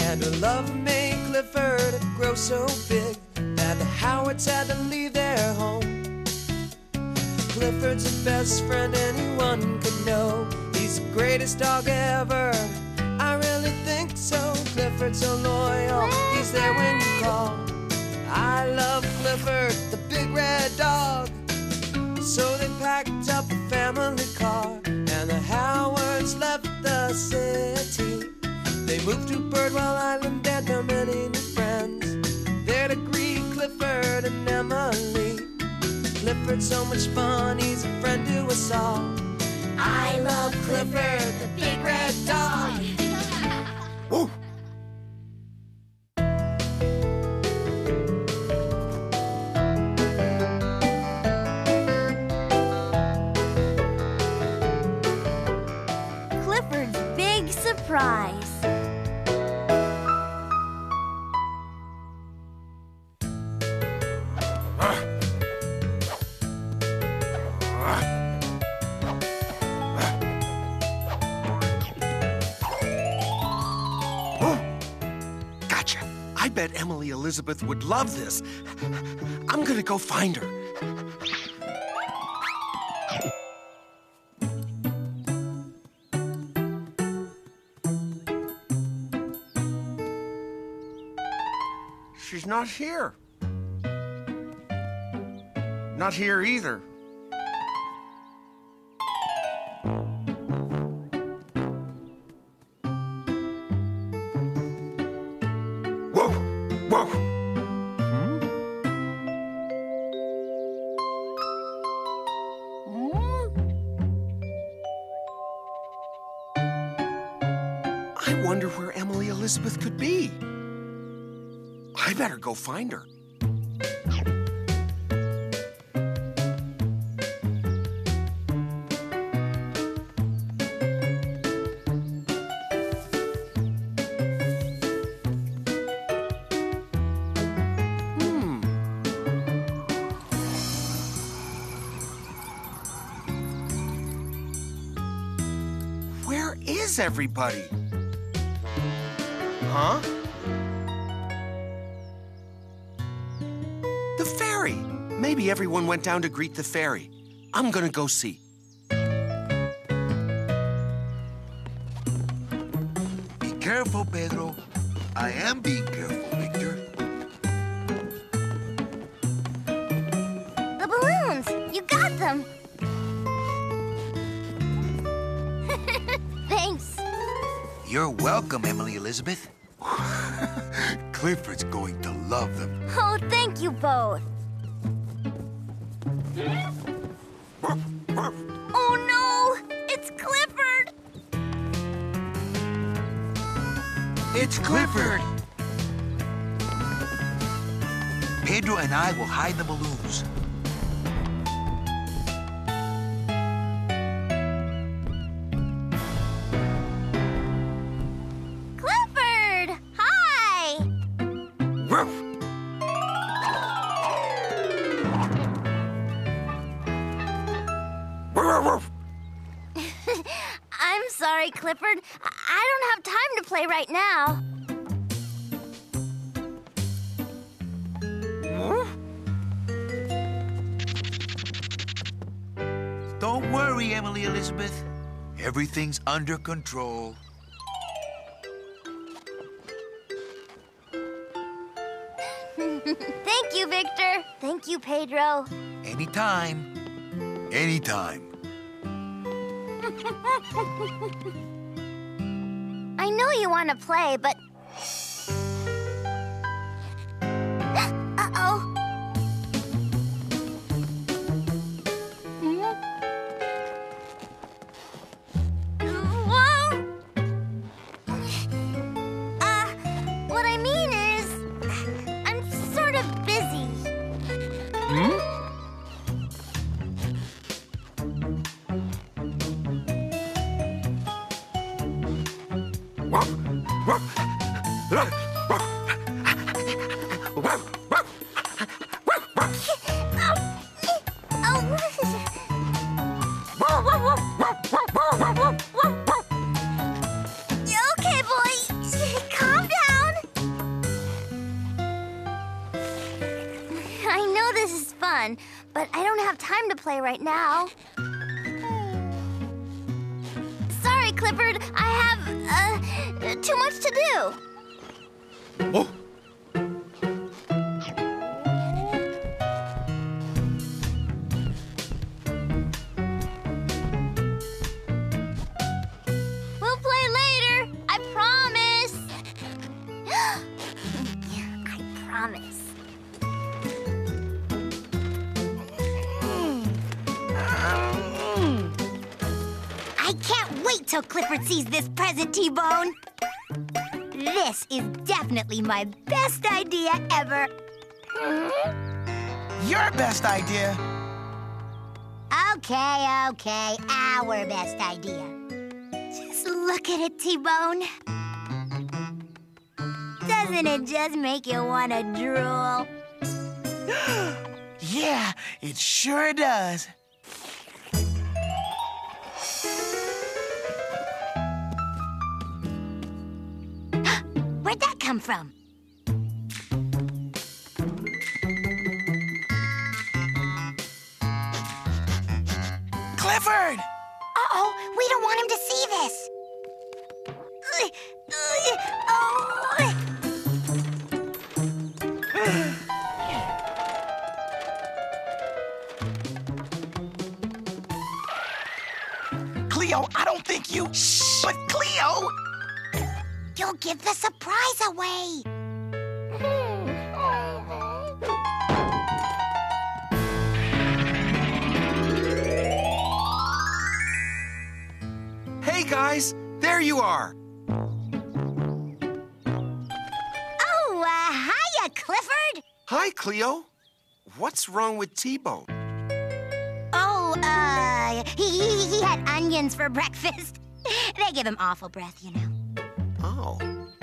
And her love made Clifford grow so big that the Howards had to leave their home. Clifford's the best friend anyone could know. He's the greatest dog ever, I really think so. Clifford's so loyal, he's there when you call. I love Clifford, the big red dog. So they packed up a family car, and the Howards left the city. They moved to Birdwell Island and there many new friends there to greet Clifford and Emily. Clifford's so much fun, he's a friend to us all. I love Clifford, the big red dog. Woo! Clifford's big surprise. Gotcha. I bet Emily Elizabeth would love this. I'm gonna go find her. She's not here. Not here either. Whoa! Whoa! I wonder where Emily Elizabeth could be. I better go find her. Where is everybody? Huh? The ferry. Maybe everyone went down to greet the ferry. I'm gonna go see. Be careful, Pedro. I am being careful, Victor. The balloons! You got them! Thanks. You're welcome, Emily Elizabeth. Clifford's going to love them. Oh, thank you both. Oh, no! It's Clifford! It's Clifford! Pedro and I will hide the balloons. Clifford! Hi! I'm sorry, Clifford. I don't have time to play right now. Don't worry, Emily Elizabeth. Everything's under control. Thank you, Victor. Thank you, Pedro. Anytime. Anytime. I know you want to play, but... Uh-oh. Whoa! What I mean is, I'm sort of busy. Okay, boy. Calm down. fun, but I don't have time to play right now. Sorry, Clifford. I have, too much to do. Oh. We'll play later. I promise. I promise. I can't wait till Clifford sees this present, T-Bone. This is definitely my best idea ever. Your best idea. Okay, our best idea. Just look at it, T-Bone. Doesn't it just make you want to drool? Yeah, it sure does. Where'd that come from? Clifford! Uh-oh, we don't want him to see this. Cleo, I don't think you... Shh! But Cleo! You'll give the surprise away. Hey, guys, there you are. Oh, hiya, Clifford. Hi, Cleo. What's wrong with T-Bone? Oh, he had onions for breakfast. They give him awful breath, you know. Oh.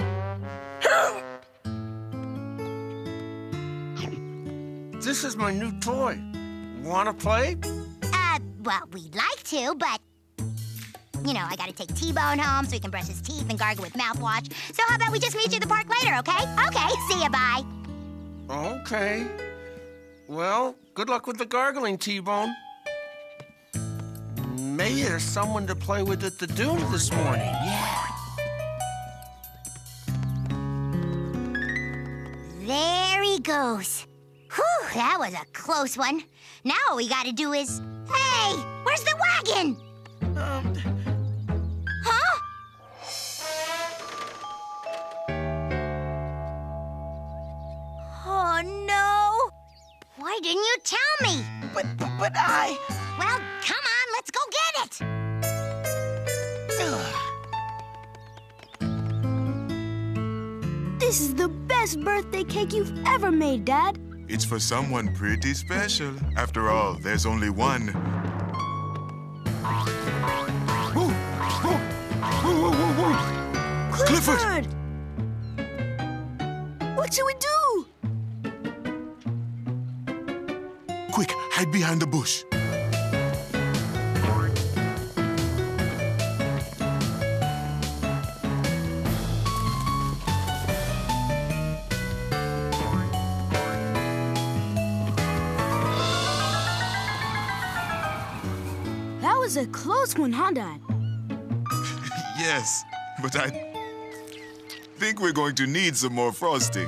This is my new toy. Want to play? Well, we'd like to, but... You know, I gotta take T-Bone home so he can brush his teeth and gargle with mouthwash. So how about we just meet you at the park later, okay? Okay, see ya, bye. Okay. Well, good luck with the gargling, T-Bone. Maybe there's someone to play with at the dune this morning. Yeah. There he goes. Whew, that was a close one. Now all we gotta do is... Hey, where's the wagon? Huh? Oh, no. Why didn't you tell me? But I... Well, come on, let's go get it. This is the best birthday cake you've ever made, Dad. It's for someone pretty special. After all, there's only one. Clifford! What should we do? Quick, hide behind the bush. That was a close one, huh, Dad? Yes, but I think we're going to need some more frosting.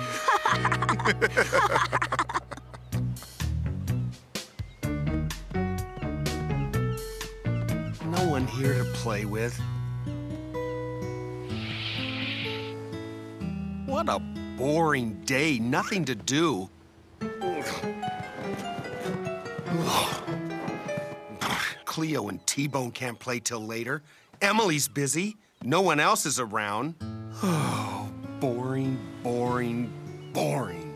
No one here to play with. What a boring day. Nothing to do. Cleo and T-Bone can't play till later. Emily's busy. No one else is around. Oh, boring, boring, boring.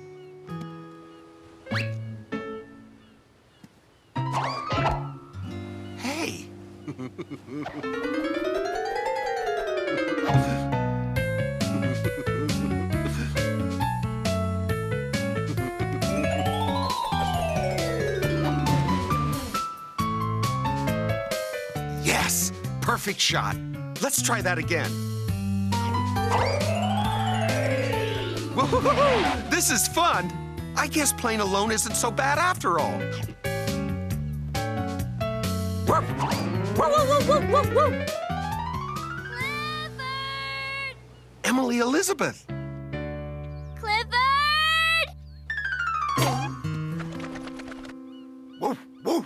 Hey. Yes, perfect shot. Let's try that again. Woo-hoo-hoo-hoo! This is fun. I guess playing alone isn't so bad after all. Whoa, whoa, whoa, whoa, whoa, whoa. Clifford! Emily Elizabeth. Clifford! Whoa, whoa.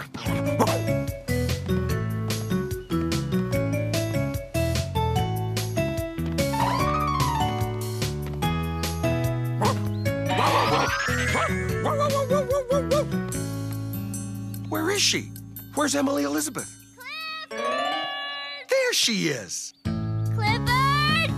Where is she? Where's Emily Elizabeth? Clifford! There she is. Clifford!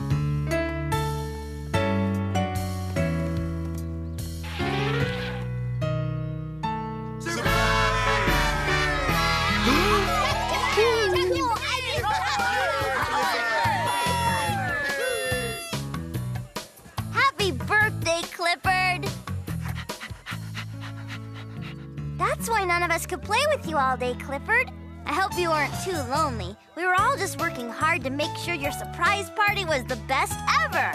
Happy birthday, Clifford! That's why none of us could play with you all day, Clifford. I hope you weren't too lonely. We were all just working hard to make sure your surprise party was the best ever.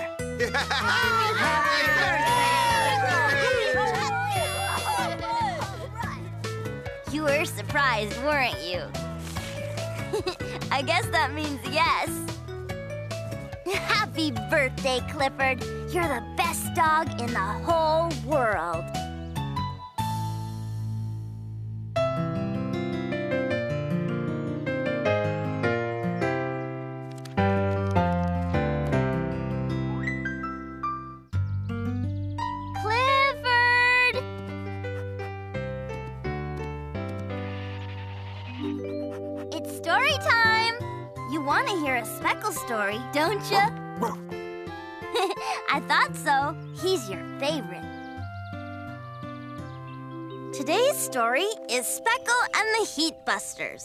You were surprised, weren't you? I guess that means yes. Happy birthday, Clifford. You're the best dog in the whole world. Clifford! It's story time. You want to hear a Speckle story, don't you? I thought so. He's your favorite. Today's story is Speckle and the Heat Busters.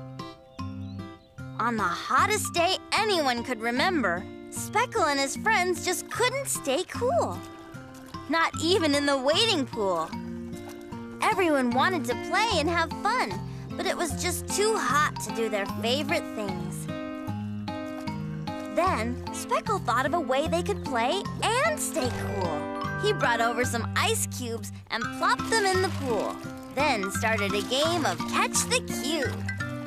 On the hottest day anyone could remember, Speckle and his friends just couldn't stay cool. Not even in the wading pool. Everyone wanted to play and have fun, but it was just too hot to do their favorite things. Then, Speckle thought of a way they could play and stay cool. He brought over some ice cubes and plopped them in the pool, then started a game of catch the cube.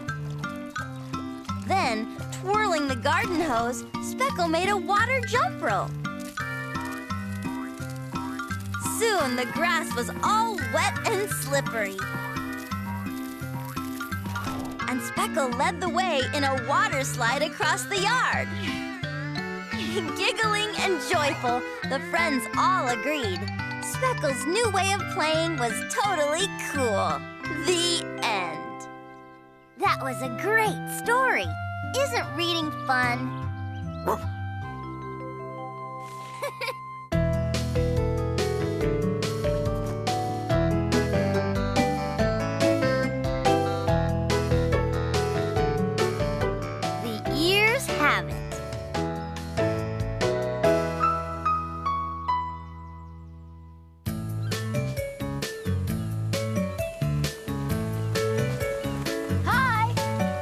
Then, twirling the garden hose, Speckle made a water jump rope. Soon, the grass was all wet and slippery. And Speckle led the way in a water slide across the yard. Giggling and joyful, the friends all agreed. Speckle's new way of playing was totally cool. The end. That was a great story. Isn't reading fun? The ears have it. Hi!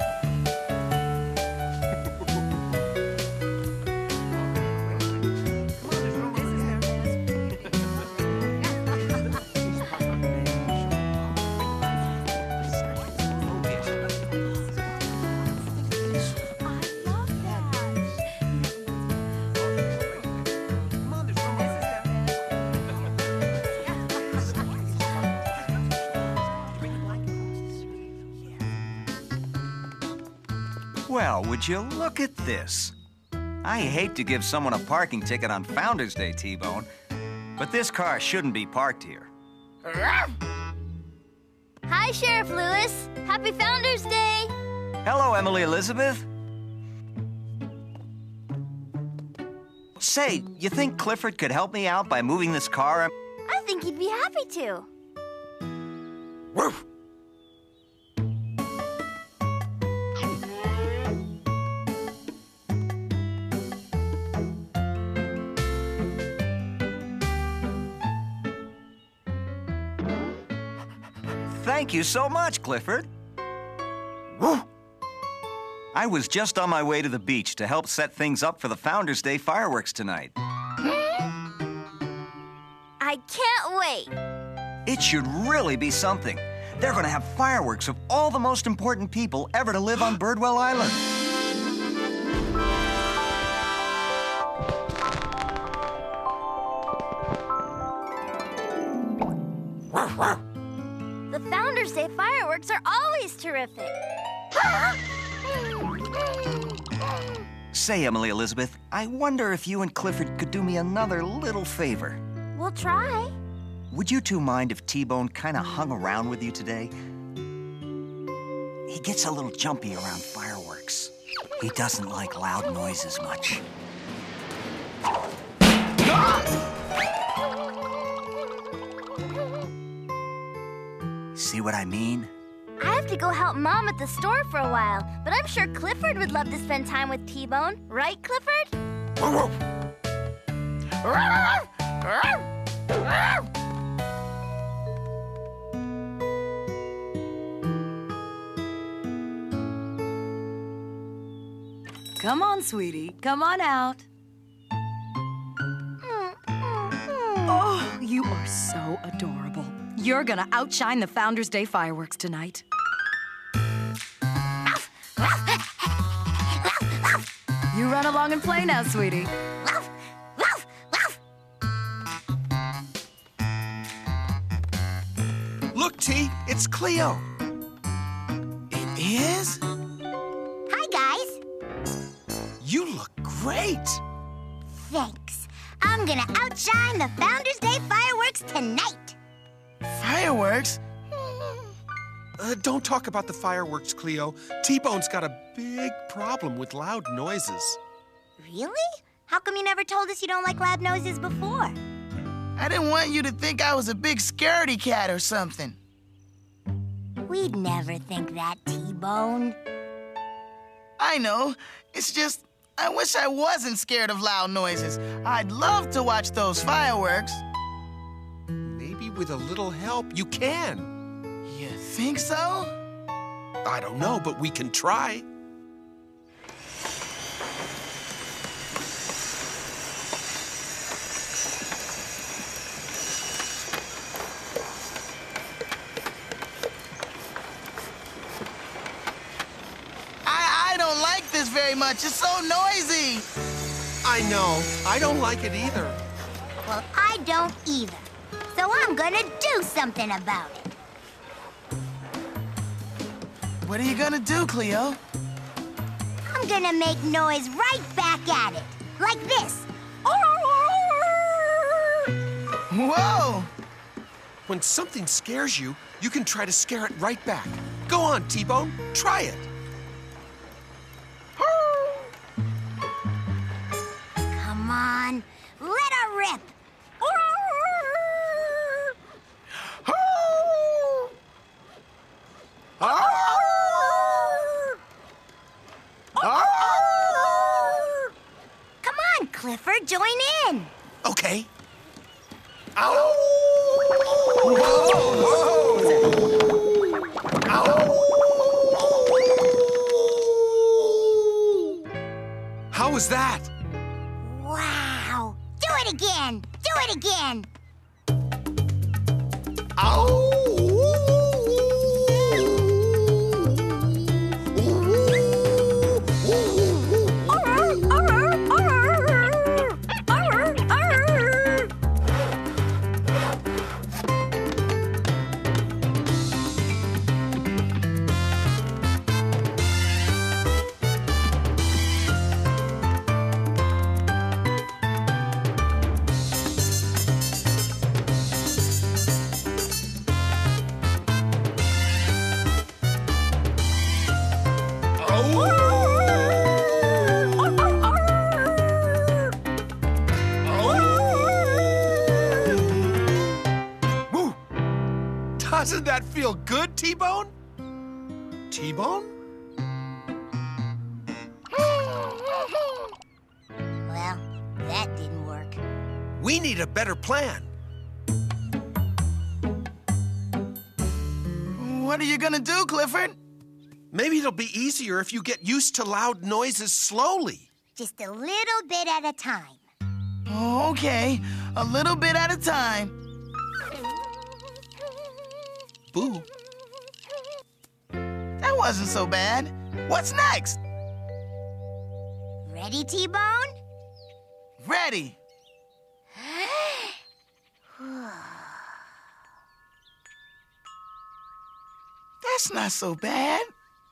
Well, would you look at this? I hate to give someone a parking ticket on Founder's Day, T-Bone, but this car shouldn't be parked here. Hi, Sheriff Lewis. Happy Founder's Day. Hello, Emily Elizabeth. Say, you think Clifford could help me out by moving this car? I think he'd be happy to. Woof. Thank you so much, Clifford. Woof. I was just on my way to the beach to help set things up for the Founder's Day fireworks tonight. I I can't wait. It should really be something. They're going to have fireworks of all the most important people ever to live on Birdwell Island. The Founders Day fireworks are always terrific. Say, Emily Elizabeth, I wonder if you and Clifford could do me another little favor. We'll try. Would you two mind if T-Bone kind of hung around with you today? He gets a little jumpy around fireworks. He doesn't like loud noises much. See what I mean? I have to go help Mom at the store for a while, but I'm sure Clifford would love to spend time with T-Bone. Right, Clifford? Come on, sweetie. Come on out. Oh, you are so adorable. You're gonna outshine the Founders Day fireworks tonight. You run along and play now, sweetie. Look, T, it's Cleo. It is? Hi, guys. You look great. Thanks. I'm gonna outshine the Founders Day fireworks tonight. Fireworks? Don't talk about the fireworks, Cleo. T-Bone's got a big problem with loud noises. Really? How come you never told us you don't like loud noises before? I didn't want you to think I was a big scaredy cat or something. We'd never think that, T-Bone. I know. It's just, I wish I wasn't scared of loud noises. I'd love to watch those fireworks. Maybe with a little help, you can. You think so? I don't know, but we can try. I don't like this very much. It's so noisy. I know. I don't like it either. Well, I don't either. So I'm gonna do something about it. What are you gonna do, Cleo? I'm gonna make noise right back at it. Like this. Whoa! When something scares you, you can try to scare it right back. Go on, T-Bone. Try it. Come on. Let her rip. Come on, Clifford, join in. Okay. Ow! Whoa! Ow! How was that? Wow. Do it again. Do it again. Ow! Doesn't that feel good, T-Bone? T-Bone? Well, that didn't work. We need a better plan. What are you gonna do, Clifford? Maybe it'll be easier if you get used to loud noises slowly. Just a little bit at a time. Oh, okay. A little bit at a time. Boo. That wasn't so bad. What's next? Ready, T-Bone? Ready. That's not so bad.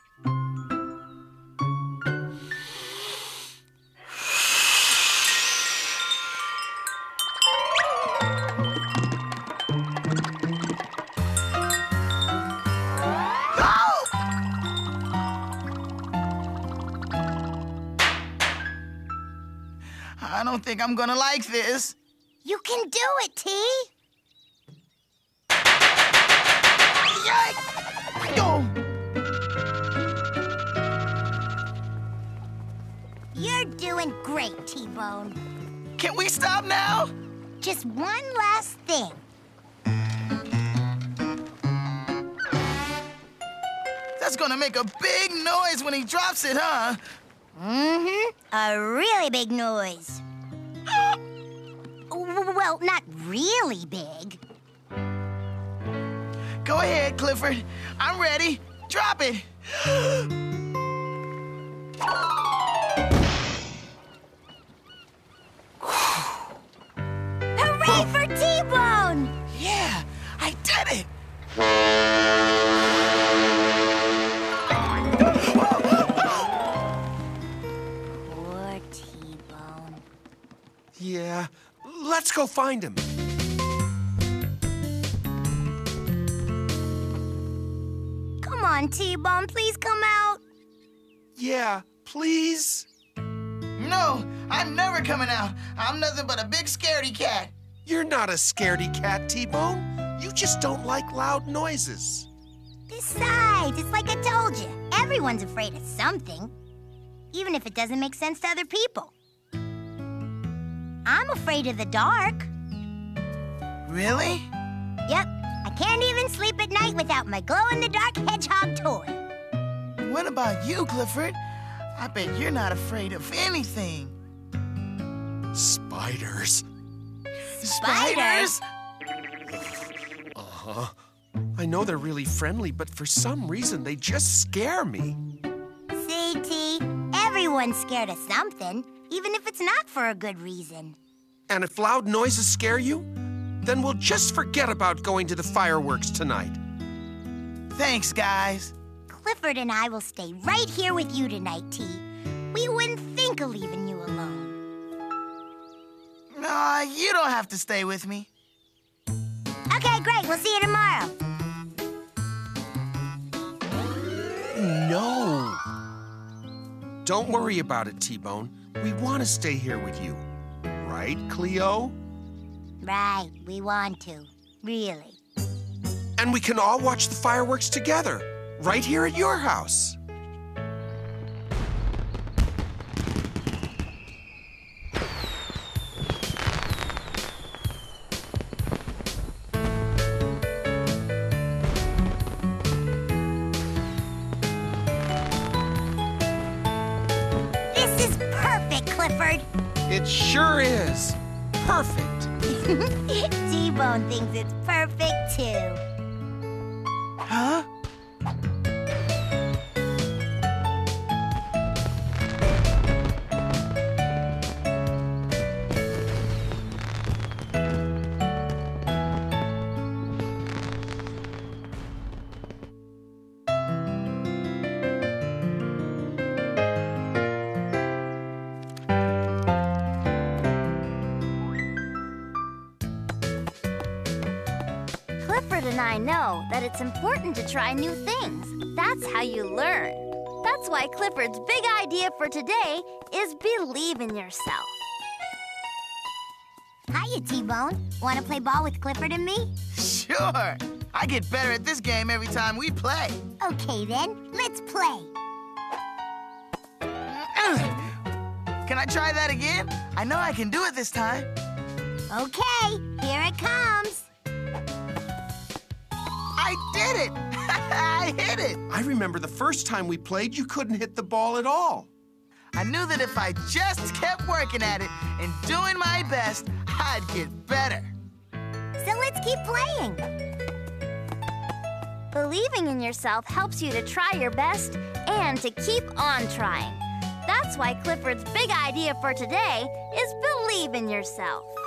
I don't think I'm gonna like this. You can do it, T. Yikes! Oh. You're doing great, T-Bone. Can we stop now? Just one last thing. That's gonna make a big noise when he drops it, huh? Mm-hmm. A really big noise. Well, not really big. Go ahead, Clifford. I'm ready. Drop it. Hooray for T-Bone! Yeah, I did it. Poor T-Bone. Yeah, let's go find him. Come on, T-Bone, please come out. Yeah, please. No, I'm never coming out. I'm nothing but a big scaredy cat. You're not a scaredy cat, T-Bone. You just don't like loud noises. Besides, it's like I told you. Everyone's afraid of something, even if it doesn't make sense to other people. I'm afraid of the dark. Really? Yep, I can't even sleep at night without my glow-in-the-dark hedgehog toy. What about you, Clifford? I bet you're not afraid of anything. Spiders. Spiders? Uh-huh. I know they're really friendly, but for some reason they just scare me. See, T, everyone's scared of something, even if it's not for a good reason. And if loud noises scare you, then we'll just forget about going to the fireworks tonight. Thanks, guys. Clifford and I will stay right here with you tonight, T. We wouldn't think of leaving you alone. You don't have to stay with me. Okay, great. We'll see you tomorrow. No. Don't worry about it, T-Bone. We want to stay here with you. Right, Cleo? Right, we want to. Really. And we can all watch the fireworks together, right here at your house. This is perfect, Clifford. It sure is. Perfect. T-Bone thinks it's perfect, too. Huh? Clifford and I know that it's important to try new things. That's how you learn. That's why Clifford's big idea for today is believe in yourself. Hiya, T-Bone. Want to play ball with Clifford and me? Sure. I get better at this game every time we play. Okay, then. Let's play. Can I try that again? I know I can do it this time. Okay, here it comes. I did it! I hit it! I remember the first time we played, you couldn't hit the ball at all. I knew that if I just kept working at it and doing my best, I'd get better. So let's keep playing. Believing in yourself helps you to try your best and to keep on trying. That's why Clifford's big idea for today is believe in yourself.